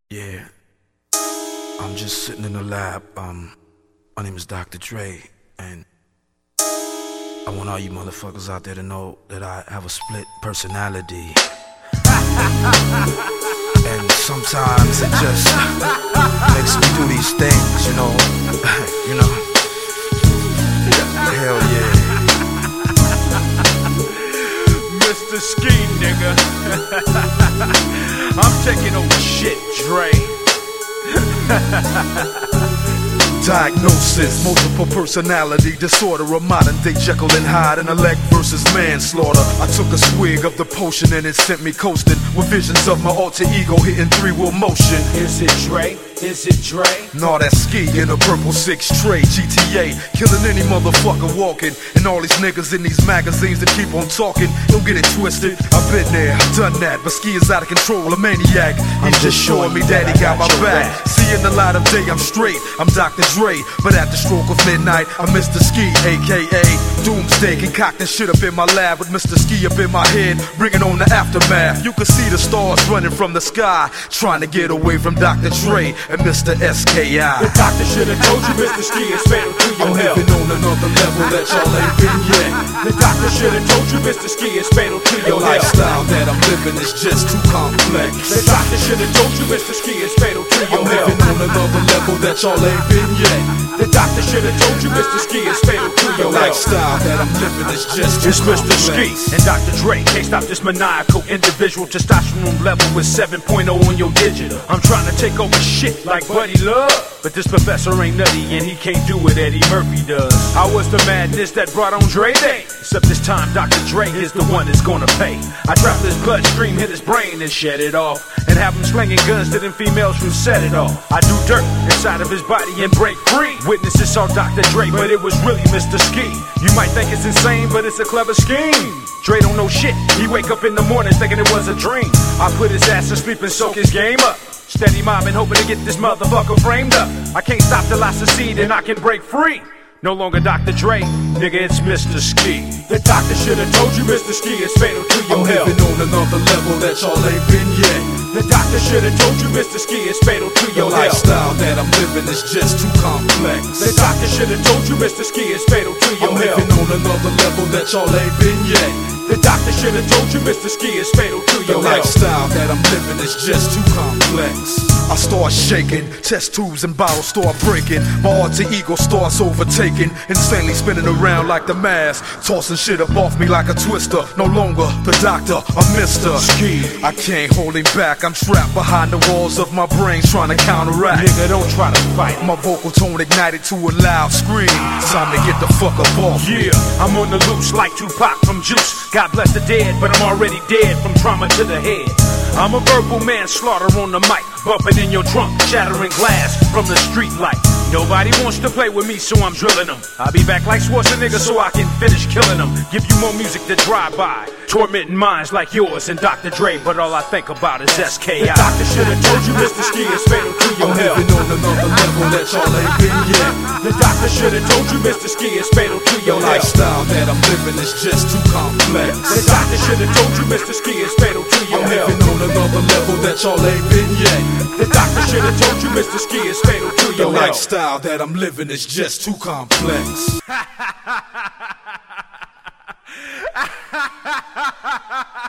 Yeah, I'm just sitting in the lab. My name is Dr. Dre, and I want all you motherfuckers out there to know that I have a split personality. And sometimes it just makes me do these things, you know. Hell yeah. Mr. Ski, nigga. I'm taking over shit, Dre. Diagnosis, multiple personality disorder, a modern day Jekyll and Hyde, intellect versus manslaughter. I took a swig of the potion and it sent me coasting with visions of my alter ego hitting three-wheel motion. Is it Dre? Is it Dre? Nah, that's Ski in a purple 6 tray GTA, killing any motherfucker walking. And all these niggas in these magazines that keep on talking, don't get it twisted. I've been there, done that, but Ski is out of control, a maniac. He's just showing me that he got my back. See, in the light of day, I'm straight. I'm Dr. Dre, but at the stroke of midnight, I'm Mr. Ski, aka Doomsday, concocting shit up in my lab with Mr. Ski up in my head, bringing on the aftermath. You can see the stars running from the sky, trying to get away from Dr. Dre and Mr. SKI. The doctor should have told you Mr. Ski is fatal to your health. I'm living on another level that y'all ain't been yet. The doctor should have told you Mr. Ski is fatal to your The health. lifestyle that I'm living is just too complex. The doctor should have told you Mr. Ski is fatal to your I'm health. living on another level that y'all ain't been yet. The doctor should have told you Mr. Ski is fatal to The your health. lifestyle that I'm living is just too It's Mr. Ski complex. and Dr. Dre. Can't stop this maniacal individual. Testosterone level is 7.0 on your digital. I'm trying to take over shit like Buddy Love, but this professor ain't nutty and he can't do what Eddie Murphy does. I was the madness that brought on Dre Day, except this time Dr. Dre is the one that's gonna pay. I trap his bloodstream, hit his brain and shed it off, and have him slinging guns to them females who set it off. I do dirt inside of his body and break free. Witnesses saw Dr. Dre, but it was really Mr. Ski. You might think it's insane, but it's a clever scheme. Dre don't know shit. He wake up in the morning thinking it was a dream. I put his ass to sleep and soak his game up. Steady mobbing, hoping to get this motherfucker framed up. I can't stop till I succeed and I can break free. No longer Dr. Dre, nigga, it's Mr. Ski. The doctor should have told you Mr. Ski is fatal to your I'm health. living on another level that y'all ain't been yet. The doctor should have told you Mr. Ski is fatal to The your health. lifestyle that I'm living is just too complex. The doctor should have told you Mr. Ski is fatal to your I'm health. living on another level that y'all ain't been yet. The doctor should have told you Mr. Ski is fatal to The your health. lifestyle that I'm living is just too complex. I start shaking, test tubes and bottles start breaking. My alter ego starts overtaking, insanely spinning around like the mask, tossing shit up off me like a twister. No longer the doctor, I'm Mr. Ski. I can't hold him back, I'm trapped behind the walls of my brain trying to counteract. Nigga, don't try to fight. My vocal tone ignited to a loud scream. Time to get the fuck up off me. Yeah, I'm on the loose like Tupac from Juice. God bless the dead, but I'm already dead from trauma to the head. I'm a verbal manslaughter on the mic, bumping in your trunk, shattering glass from the street light. Nobody wants to play with me, so I'm drilling them. I'll be back like Schwarzenegger so I can finish killing them. Give you more music to drive by, tormenting minds like yours and Dr. Dre, but all I think about is SKI. The doctor should have told you Mr. Ski is fatal to your I'm health. living on another level that y'all ain't been yet. The doctor should have told you Mr. Ski is fatal to The your health. lifestyle that I'm living is just too complex. The doctor should have told you Mr. Ski is fatal to your I'm health. living on another level that y'all ain't been yet. The doctor should have told you Mr. Ski is fatal to The your health. lifestyle that I'm living is just too complex.